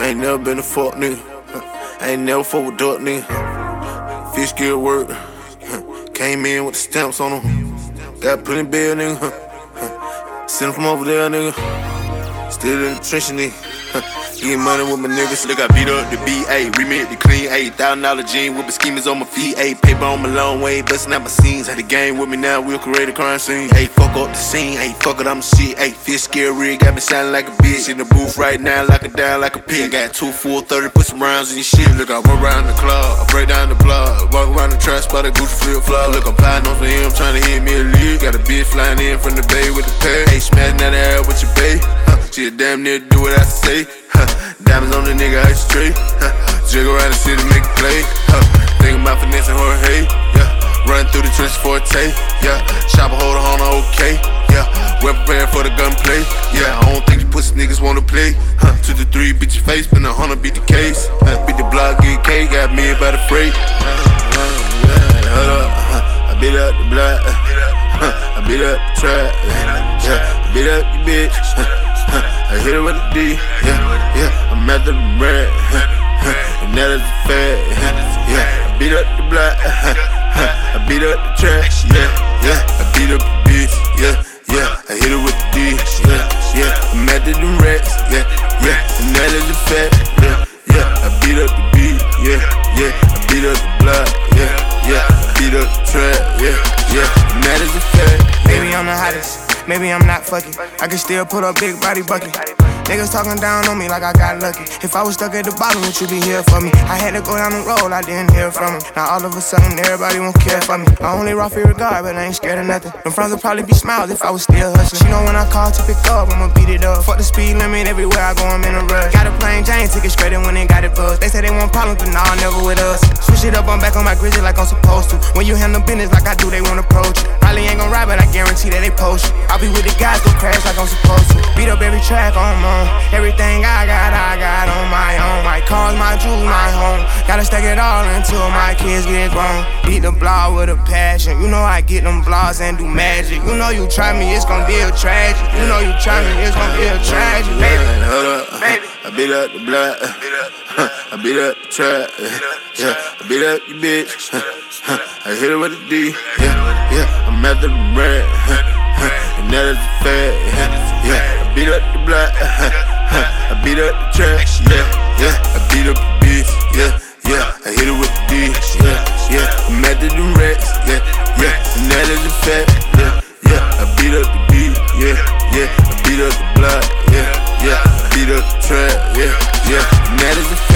I ain't never been a fuck nigga. I ain't never fuck with duck nigga. Fish gear work. Came in with the stamps on them. Got put in bed, nigga. Send them from over there, nigga. Still in the trench, nigga. Getting money with my niggas. Look, I beat up the B.A. Remit the clean, ayy. $1,000 jean with the schemers on my feet, ayy. Paper on my long way, bustin' out my scenes. Had the game with me now, we'll create a crime scene. Ayy, fuck up the scene, ayy. Fuck it, I'm the shit, ayy. Fish scare rig, got me shining like a bitch. In the booth right now, lock it down like a pig. Got 2 full 30, put some rounds in your shit. Look, I run around the club, I break down the block. Walk around the trap spot, a Gucci flip flop. Look, I'm plotting on for him, trying to hit me a lead. Got a bitch flying in from the bay with the pay. Ayy, smashing that air with your bae. She a damn near do what I say. Diamonds on the nigga, I straight. Jig around the city, make a play. Thinking about finessing her, hey. Yeah. Run through the trenches for a tape. Yeah. Chopper hold on, okay. Yeah. Well prepared for the gunplay. Yeah. I don't think you pussy niggas wanna play. To the 3, beat your face, spin 100, beat the case. Beat the block, get K, got me by the freight. Hold up. I beat up the block. I beat up the trap. Yeah. I beat up your bitch. I hit it with a D, yeah. I'm at the bread, and that is a fact, yeah. I beat up the block, I beat up the trash, yeah. I beat up the bitch, yeah. I hit it with the D, yeah. I'm at the racks, yeah. And that is a fact, yeah. I beat up the beat, yeah. I beat up the block, yeah. I beat up the trap, yeah. And that is a fact. Baby, I'm the hottest. Maybe I'm not fucking. I can still put up big body bucket. Niggas talking down on me like I got lucky. If I was stuck at the bottom, would you be here for me? I had to go down the road, I didn't hear from him. Now all of a sudden, everybody won't care for me. I only rock for regard, but I ain't scared of nothing. Them friends would probably be smiles if I was still hustling. She know when I call to pick up, I'ma beat it up. Fuck the speed limit, everywhere I go, I'm in a rush. Got a plain Jane, took it straight in when they got it buzzed. They say they want problems, but nah, never with us. Switch it up, I'm back on my grizzly like I'm supposed to. When you handle business like I do, they won't approach you. Probably ain't gon' ride, but I guarantee that they post you. I'll be with the guys, go crash like I'm supposed to. Beat up every track I'm on. Everything I got on my own. My cars, my jewels, my home. Gotta stack it all until my kids get grown. Beat the block with a passion. You know I get them blocks and do magic. You know you try me, it's gon' be a tragedy. You know you try me, it's gon' be a tragedy. Baby, hold up, I beat up the block. I beat up the trap, yeah. I beat up your bitch. I hit it with a D, yeah. I'm at the bread, and that is a fact, yeah. I beat up the block. I beat up the trash, yeah. I beat up the bitch, yeah. I hit it with the D, yeah. I'm at the racks, yeah. And that is a fact, yeah. I beat up the beat, yeah. I beat up the block, yeah. I beat up the trap, yeah. And that is a fact.